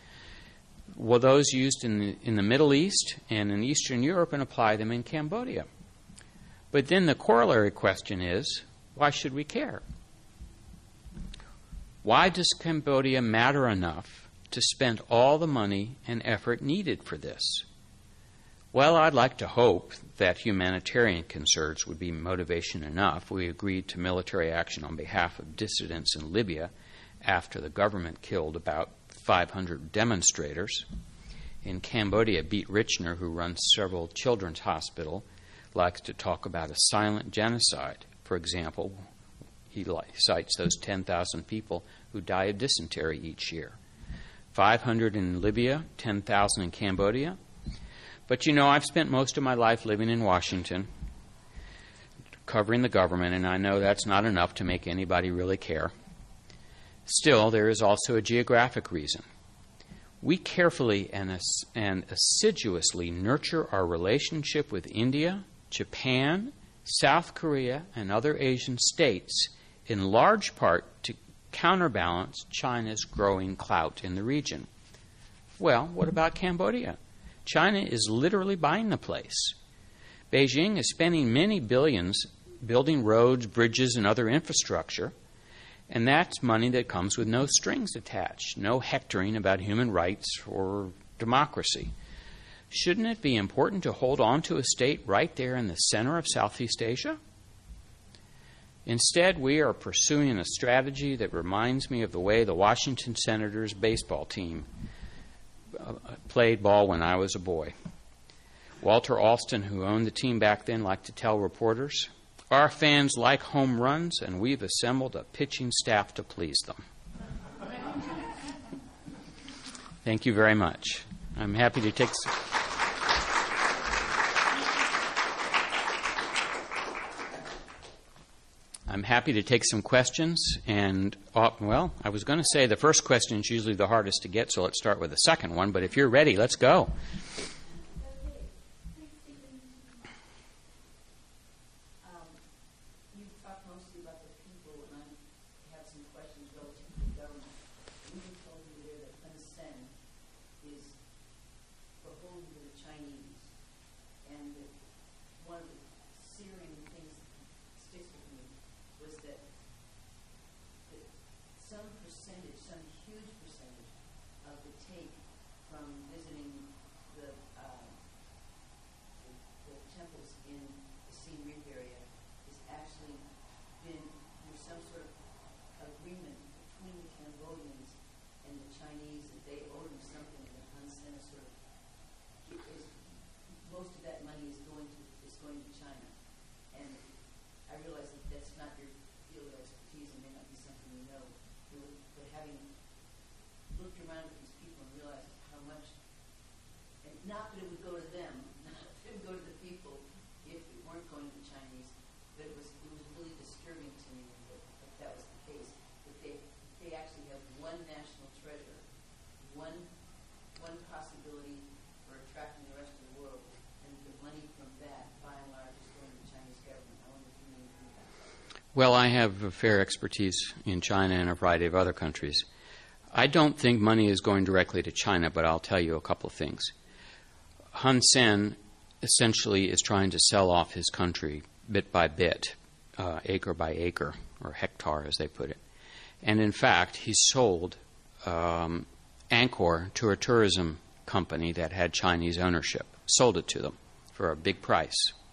Well, those used in the Middle East and in Eastern Europe, and apply them in Cambodia. But then the corollary question is, why should we care? Why does Cambodia matter enough to spend all the money and effort needed for this? Well, I'd like to hope that humanitarian concerns would be motivation enough. We agreed to military action on behalf of dissidents in Libya after the government killed about 500 demonstrators. In Cambodia, Beat Richner, who runs several children's hospitals, likes to talk about a silent genocide. For example, he cites those 10,000 people who die of dysentery each year. 500 in Libya, 10,000 in Cambodia. But you know, I've spent most of my life living in Washington, covering the government, and I know that's not enough to make anybody really care. Still, there is also a geographic reason. We carefully and assiduously nurture our relationship with India, Japan, South Korea, and other Asian states, in large part to counterbalance China's growing clout in the region. Well, what about Cambodia? China is literally buying the place. Beijing is spending many billions building roads, bridges, and other infrastructure, and that's money that comes with no strings attached, no hectoring about human rights or democracy. Shouldn't it be important to hold on to a state right there in the center of Southeast Asia? Instead, we are pursuing a strategy that reminds me of the way the Washington Senators baseball team played ball when I was a boy. Walter Alston, who owned the team back then, liked to tell reporters, "Our fans like home runs, and we've assembled a pitching staff to please them." Thank you very much. I'm happy to take some... questions. And, well, I was going to say the first question is usually the hardest to get, so let's start with the second one. But if you're ready, let's go. Most of that money is going to China, and I realize around with these people and realize how much, and not that it would go to them, not that it would go to the people if it weren't going to the Chinese, but it was really disturbing to me that that was the case, that they actually have one national treasure, one possibility for attracting the rest of the world, and the money from that, by and large, is going to the Chinese government. I wonder if you may agree with that. Well, I have a fair expertise in China and a variety of other countries. I don't think money is going directly to China, but I'll tell you a couple of things. Hun Sen essentially is trying to sell off his country bit by bit, acre by acre, or hectare, as they put it. And in fact, he sold Angkor to a tourism company that had Chinese ownership, sold it to them for a big price.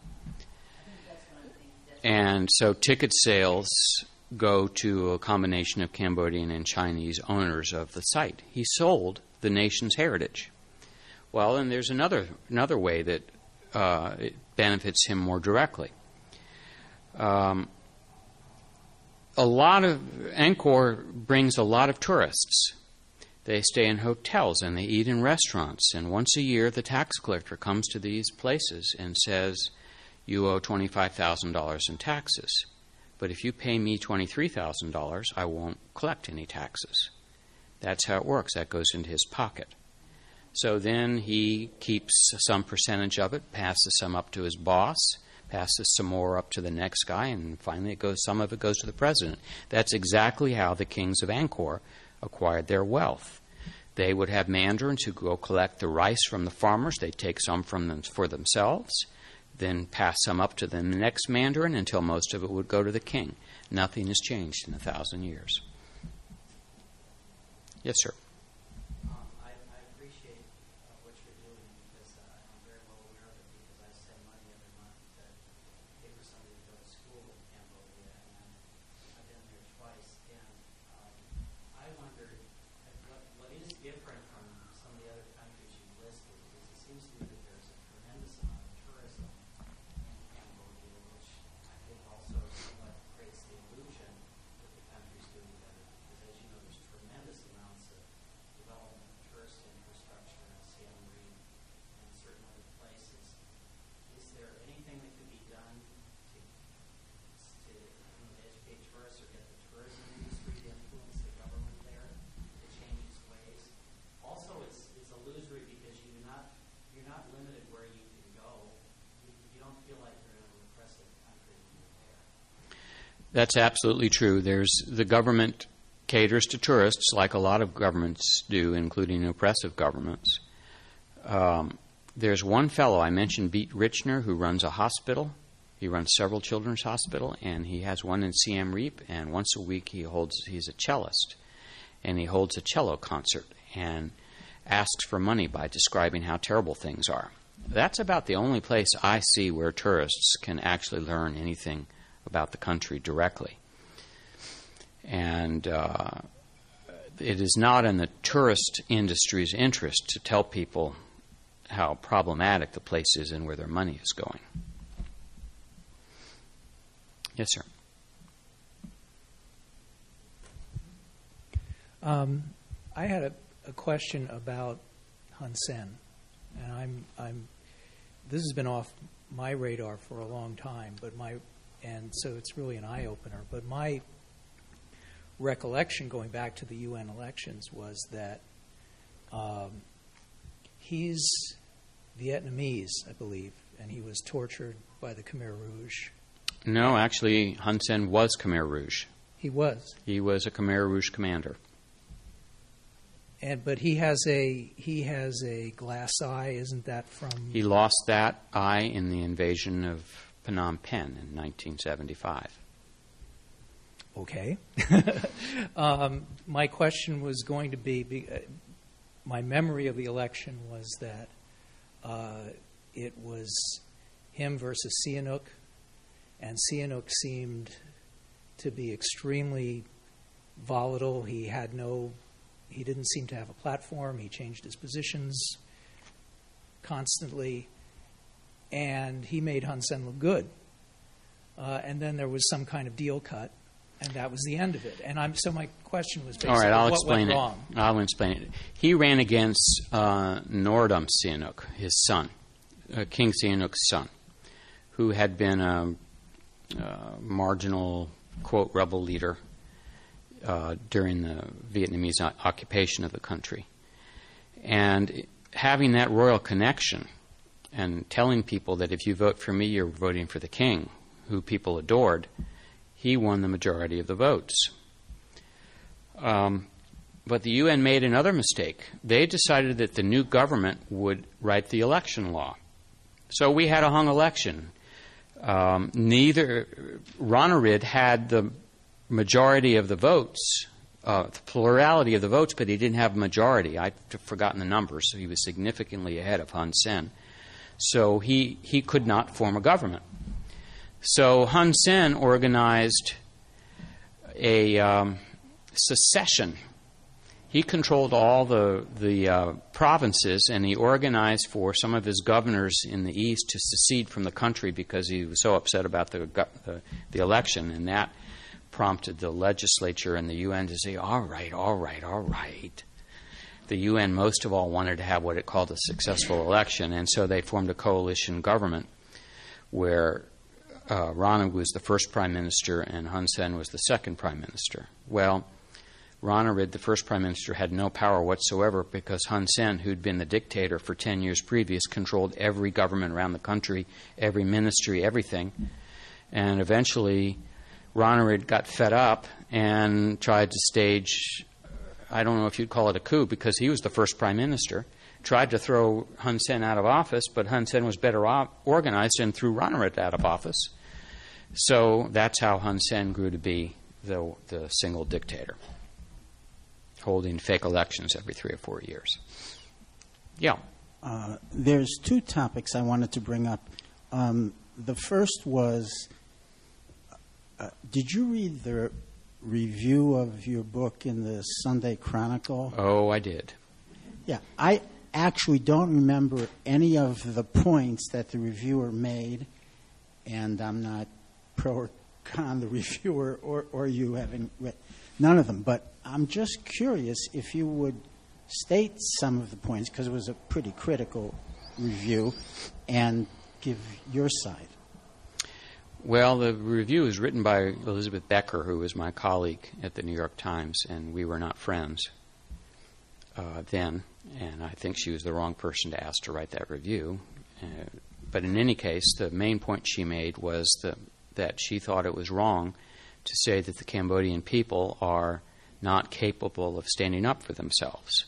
And so ticket sales go to a combination of Cambodian and Chinese owners of the site. He sold the nation's heritage. Well, and there's another way that it benefits him more directly. A lot of Angkor brings a lot of tourists. They stay in hotels and they eat in restaurants. And once a year, the tax collector comes to these places and says, "You owe $25,000 in taxes. But if you pay me $23,000, I won't collect any taxes." That's how it works. That goes into his pocket. So then he keeps some percentage of it, passes some up to his boss, passes some more up to the next guy, and finally some of it goes to the president. That's exactly how the kings of Angkor acquired their wealth. They would have mandarins who go collect the rice from the farmers. They'd take some from them for themselves, then pass some up to the next mandarin until most of it would go to the king. Nothing has changed in 1,000 years. Yes, sir. I appreciate what you're doing because I'm very well aware of it because I send money every month to pay for somebody to go to school in Cambodia, and I've been there twice. And I wondered what is different from some of the other countries you've listed, because it seems to me that there's a tremendous amount of tourism in Cambodia, which I think also somewhat creates the illusion that the country's doing better. Because as you know, there's tremendous amounts of development of tourist infrastructure in Siem Reap and certain other places. Is there anything that could be done to educate tourists or get the tourism industry to influence the government there to change its ways? Also, it's illusory because you're not limited where you can go. You don't feel like you're in a repressive country when you're there. That's absolutely true. The government caters to tourists like a lot of governments do, including oppressive governments. There's one fellow, I mentioned, Beat Richner, who runs a hospital. He runs several children's hospitals, and he has one in Siem Reap, and once a week he's a cellist, and he holds a cello concert and asks for money by describing how terrible things are. That's about the only place I see where tourists can actually learn anything about the country directly. And it is not in the tourist industry's interest to tell people how problematic the place is and where their money is going. Yes, sir. I had a question about Hun Sen, and this has been off my radar for a long time, and so it's really an eye opener. But my recollection going back to the UN elections was that he's Vietnamese, I believe, and he was tortured by the Khmer Rouge. No, actually, Hun Sen was Khmer Rouge. He was. He was a Khmer Rouge commander. But he has a glass eye, isn't that from? He lost that eye in the invasion of Phnom Penh in 1975. Okay. My question was going to be, my memory of the election was that it was him versus Sihanouk, and Sihanouk seemed to be extremely volatile. He didn't seem to have a platform. He changed his positions constantly, and he made Hun Sen look good. And then there was some kind of deal cut And that was the end of it. And so my question was All basically, right, I'll what explain went it. wrong? I'll explain it. He ran against Norodom Sihanouk, his son, King Sihanouk's son, who had been a marginal, quote, rebel leader during the Vietnamese occupation of the country. And having that royal connection and telling people that if you vote for me, you're voting for the king, who people adored, he won the majority of the votes. But the UN made another mistake. They decided that the new government would write the election law. So we had a hung election. Ronerid had the majority of the votes, the plurality of the votes, but he didn't have a majority. I've forgotten the numbers, so he was significantly ahead of Hun Sen. So he could not form a government. So Hun Sen organized a secession. He controlled all the provinces, and he organized for some of his governors in the east to secede from the country because he was so upset about the election, and that prompted the legislature and the UN to say, all right. The UN most of all wanted to have what it called a successful election, and so they formed a coalition government where Ronerid was the first prime minister and Hun Sen was the second prime minister. Well, Ronerid, the first prime minister, had no power whatsoever because Hun Sen, who'd been the dictator for 10 years previous, controlled every government around the country, every ministry, everything. And eventually Ronerid got fed up and tried to stage, I don't know if you'd call it a coup because he was the first prime minister, tried to throw Hun Sen out of office, but Hun Sen was better organized and threw Ronerid out of office. So that's how Hun Sen grew to be the single dictator, holding fake elections every 3 or 4 years. Yeah. There's two topics I wanted to bring up. The first was, did you read the review of your book in the Sunday Chronicle? Oh, I did. Yeah. I actually don't remember any of the points that the reviewer made, and I'm not pro or con the reviewer or you having read none of them. But I'm just curious if you would state some of the points, because it was a pretty critical review, and give your side. Well, the review was written by Elizabeth Becker, who was my colleague at the New York Times, and we were not friends then, and I think she was the wrong person to ask to write that review. But in any case, the main point she made was that she thought it was wrong to say that the Cambodian people are not capable of standing up for themselves.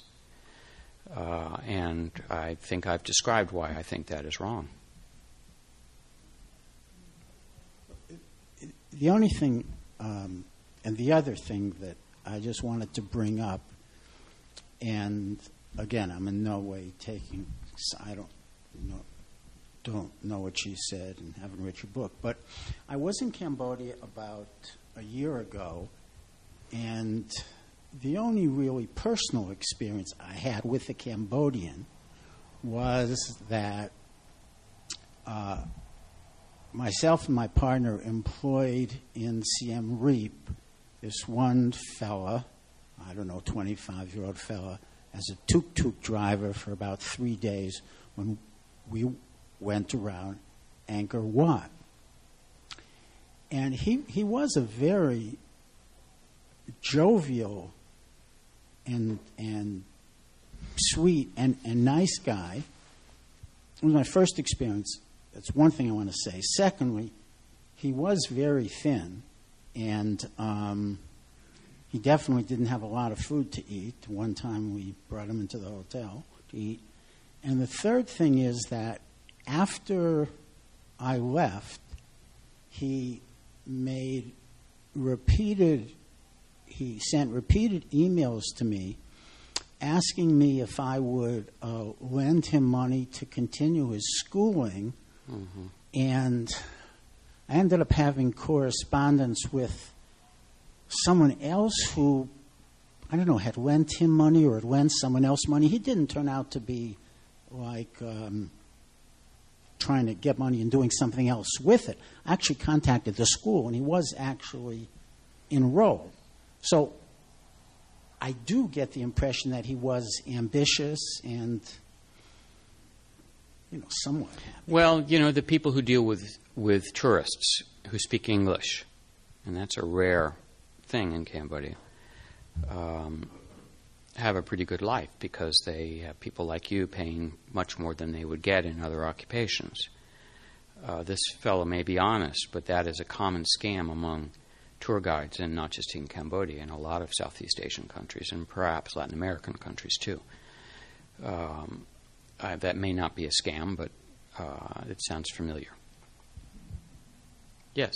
And I think I've described why I think that is wrong. The only thing, and the other thing that I just wanted to bring up, and again, I'm in no way taking, I don't know what she said and haven't read your book, but I was in Cambodia about a year ago, and the only really personal experience I had with a Cambodian was that myself and my partner employed in Siem Reap this one fella, I don't know, 25-year-old fella, as a tuk-tuk driver for about 3 days when we went around Angkor Wat. And he was a very jovial and sweet and nice guy. It was my first experience. That's one thing I want to say. Secondly, he was very thin, and he definitely didn't have a lot of food to eat. One time we brought him into the hotel to eat. And the third thing is that after I left, he sent repeated emails to me asking me if I would lend him money to continue his schooling. Mm-hmm. And I ended up having correspondence with someone else who, I don't know, had lent him money or had lent someone else money. He didn't turn out to be like trying to get money and doing something else with it. I actually contacted the school, and he was actually enroll. So I do get the impression that he was ambitious and, somewhat happy. Well, the people who deal with tourists who speak English, and that's a rare thing in Cambodia, have a pretty good life because they have people like you paying much more than they would get in other occupations. This fellow may be honest, but that is a common scam among tour guides, and not just in Cambodia, in a lot of Southeast Asian countries and perhaps Latin American countries too. That may not be a scam, but it sounds familiar. Yes.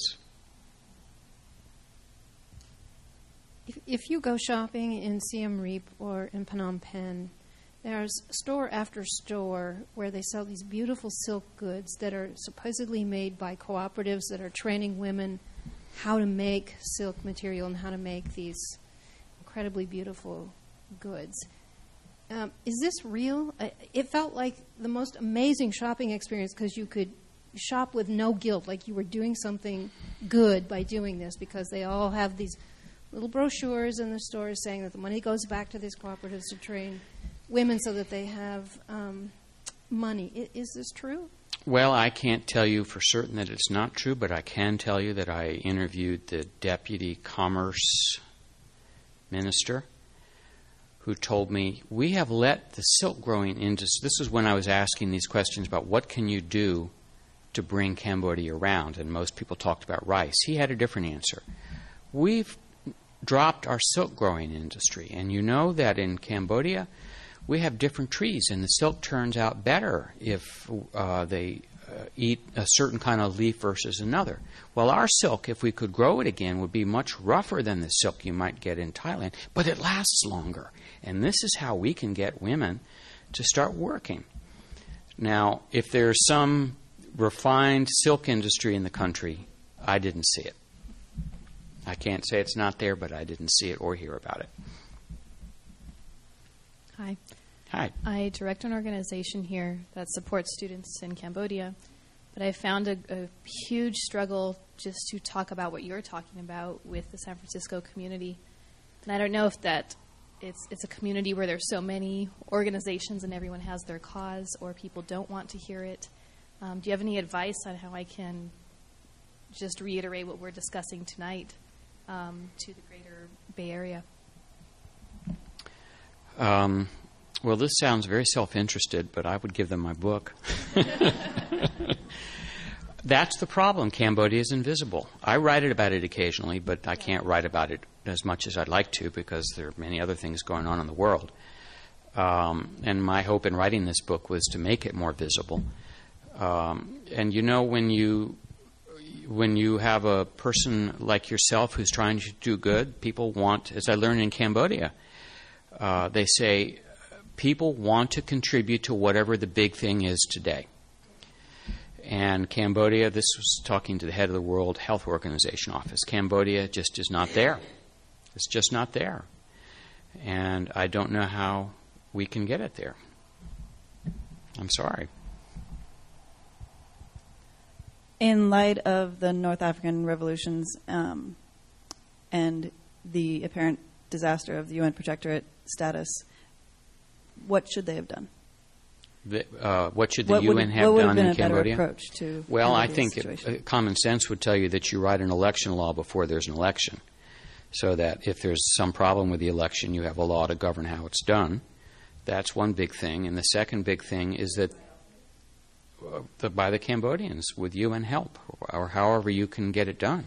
If you go shopping in Siem Reap or in Phnom Penh, there's store after store where they sell these beautiful silk goods that are supposedly made by cooperatives that are training women how to make silk material and how to make these incredibly beautiful goods. Is this real? It felt like the most amazing shopping experience because you could shop with no guilt, like you were doing something good by doing this, because they all have these little brochures in the stores saying that the money goes back to these cooperatives to train women so that they have money. Is this true? Well, I can't tell you for certain that it's not true, but I can tell you that I interviewed the deputy commerce minister who told me, we have let the silk growing industry, this is when I was asking these questions about what can you do to bring Cambodia around, and most people talked about rice. He had a different answer. We've dropped our silk growing industry, and you know that in Cambodia we have different trees, and the silk turns out better if they eat a certain kind of leaf versus another. Well, our silk, if we could grow it again, would be much rougher than the silk you might get in Thailand, but it lasts longer. And this is how we can get women to start working. Now, if there's some refined silk industry in the country, I didn't see it. I can't say it's not there, but I didn't see it or hear about it. Hi. Hi. I direct an organization here that supports students in Cambodia, but I found a huge struggle just to talk about what you're talking about with the San Francisco community. And I don't know if that it's a community where there's so many organizations and everyone has their cause, or people don't want to hear it. Do you have any advice on how I can just reiterate what we're discussing tonight to the greater Bay Area? Well, this sounds very self-interested, but I would give them my book. That's the problem. Cambodia is invisible. I write about it occasionally, but I can't write about it as much as I'd like to because there are many other things going on in the world. And my hope in writing this book was to make it more visible. And when you have a person like yourself who's trying to do good, people want, as I learned in Cambodia, they say people want to contribute to whatever the big thing is today. And Cambodia, this was talking to the head of the World Health Organization office, Cambodia just is not there. It's just not there. And I don't know how we can get it there. I'm sorry. In light of the North African revolutions and the apparent disaster of the UN Protectorate status, what should they have done? What should the UN have done in Cambodia? What would have been a better approach to Well, I think common sense would tell you that you write an election law before there's an election, so that if there's some problem with the election, you have a law to govern how it's done. That's one big thing. And the second big thing is that by the Cambodians with UN help, or however you can get it done.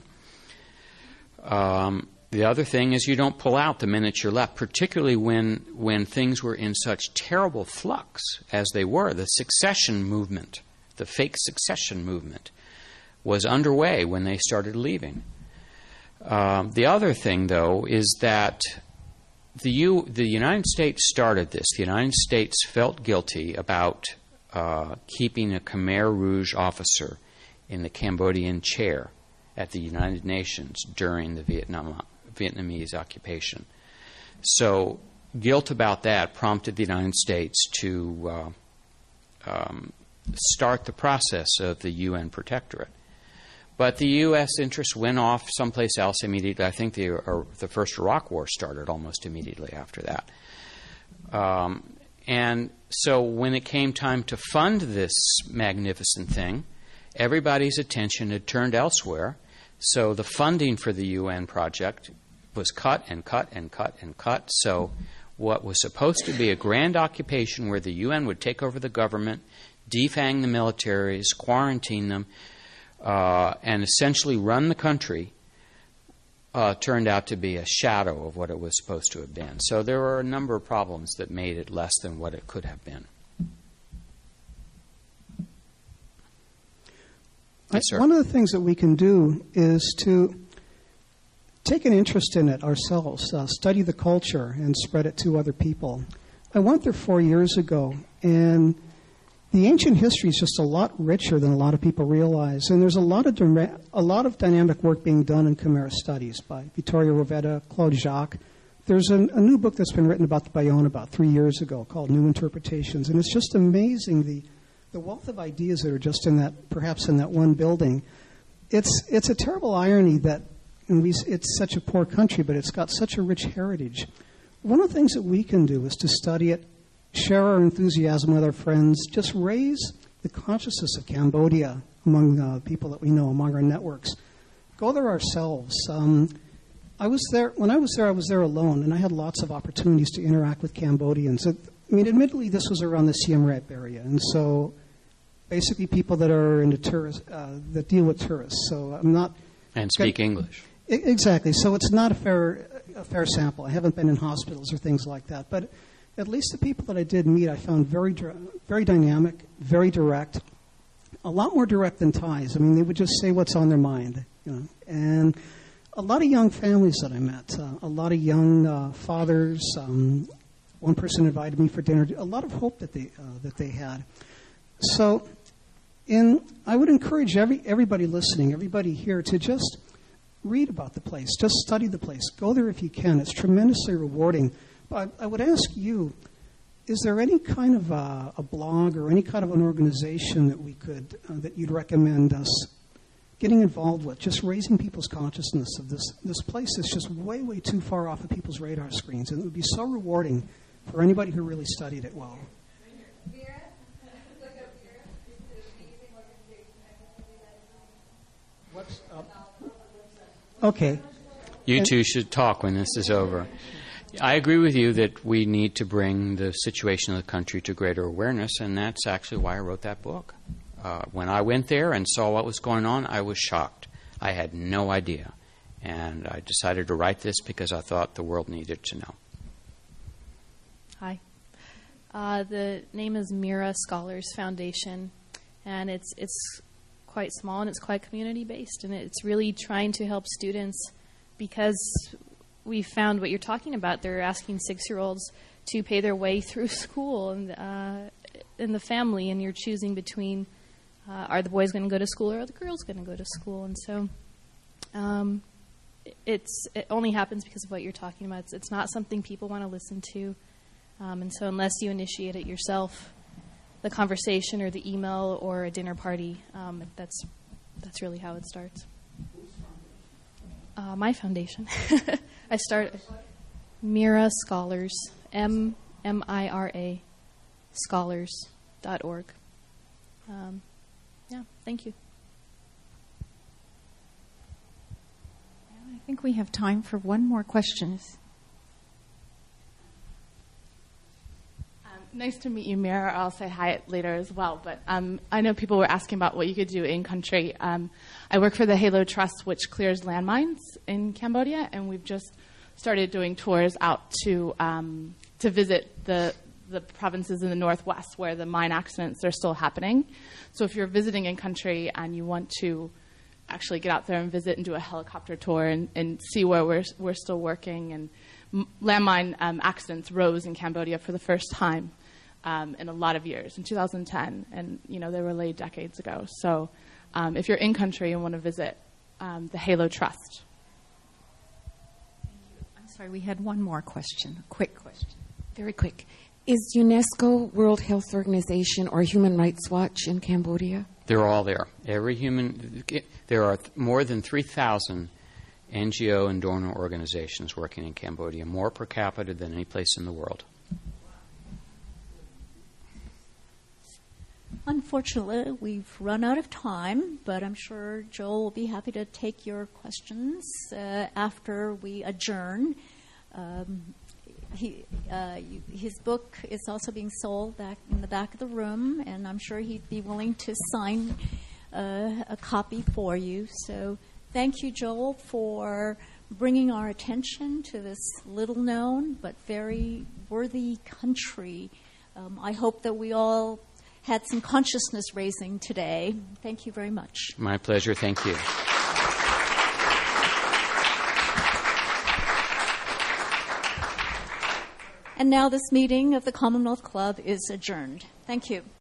The other thing is you don't pull out the minute you're left, particularly when things were in such terrible flux as they were. The succession movement, the fake succession movement, was underway when they started leaving. The other thing, though, is that the United States started this. The United States felt guilty about keeping a Khmer Rouge officer in the Cambodian chair at the United Nations during the Vietnamese occupation. So guilt about that prompted the United States to start the process of the UN Protectorate. But the U.S. interests went off someplace else immediately. I think the first Iraq War started almost immediately after that. And so when it came time to fund this magnificent thing, everybody's attention had turned elsewhere. So the funding for the UN project was cut and cut and cut and cut. So what was supposed to be a grand occupation where the UN would take over the government, defang the militaries, quarantine them, and essentially run the country, turned out to be a shadow of what it was supposed to have been. So there were a number of problems that made it less than what it could have been. Yes, sir. One of the things that we can do is to take an interest in it ourselves, study the culture, and spread it to other people. I went there 4 years ago, and the ancient history is just a lot richer than a lot of people realize. And there's a lot of dynamic work being done in Khmer studies by Vittorio Rovetta, Claude Jacques. There's a new book that's been written about the Bayonne about 3 years ago called New Interpretations. And it's just amazing the wealth of ideas that are just in that, perhaps in that one building. It's a terrible irony that it's such a poor country, but it's got such a rich heritage. One of the things that we can do is to study it, share our enthusiasm with our friends, just raise the consciousness of Cambodia among people that we know, among our networks. Go there ourselves. I was there alone, and I had lots of opportunities to interact with Cambodians. Admittedly, this was around the Siem Reap area, and so basically people that are into that deal with tourists. So I'm not and speak English. Exactly. So it's not a fair sample. I haven't been in hospitals or things like that, but at least the people that I did meet, I found very dynamic, very direct, a lot more direct than Thais. They would just say what's on their mind, And a lot of young families that I met, a lot of young fathers. One person invited me for dinner. A lot of hope that they had. So, I would encourage everybody listening, everybody here, to just read about the place, just study the place, go there if you can. It's tremendously rewarding. But I would ask you, is there any kind of a blog or any kind of an organization that we could that you'd recommend us getting involved with, just raising people's consciousness of this place that's just way, way too far off of people's radar screens, and it would be so rewarding for anybody who really studied it well. What's up? Okay. You two should talk when this is over. I agree with you that we need to bring the situation of the country to greater awareness, and that's actually why I wrote that book. When I went there and saw what was going on, I was shocked. I had no idea. And I decided to write this because I thought the world needed to know. Hi. The name is Mira Scholars Foundation, and it's quite small and it's quite community-based, and it's really trying to help students because we found what you're talking about. They're asking 6-year-olds to pay their way through school and in the family, and you're choosing between are the boys going to go to school or are the girls going to go to school? And so it only happens because of what you're talking about. It's not something people want to listen to. And so unless you initiate it yourself, the conversation or the email or a dinner party, that's really how it starts. My foundation. I started Mira Scholars, MIRA Scholars.org. Thank you. I think we have time for one more question. Nice to meet you, Mira. I'll say hi later as well. But I know people were asking about what you could do in country. I work for the Halo Trust, which clears landmines in Cambodia, and we've just started doing tours out to visit the provinces in the northwest where the mine accidents are still happening. So if you're visiting in country and you want to actually get out there and visit and do a helicopter tour and see where we're still working, and landmine accidents rose in Cambodia for the first time in a lot of years, in 2010, and they were laid decades ago. So if you're in country and want to visit, the Halo Trust. Thank you. I'm sorry, we had one more question, a quick question. Very quick. Is UNESCO, World Health Organization, or Human Rights Watch in Cambodia? They're all there. There are more than 3,000 NGO and donor organizations working in Cambodia, more per capita than any place in the world. Unfortunately, we've run out of time, but I'm sure Joel will be happy to take your questions after we adjourn. His book is also being sold back in the back of the room, and I'm sure he'd be willing to sign a copy for you. So thank you, Joel, for bringing our attention to this little-known but very worthy country. I hope that we all had some consciousness raising today. Thank you very much. My pleasure. Thank you. And now this meeting of the Commonwealth Club is adjourned. Thank you.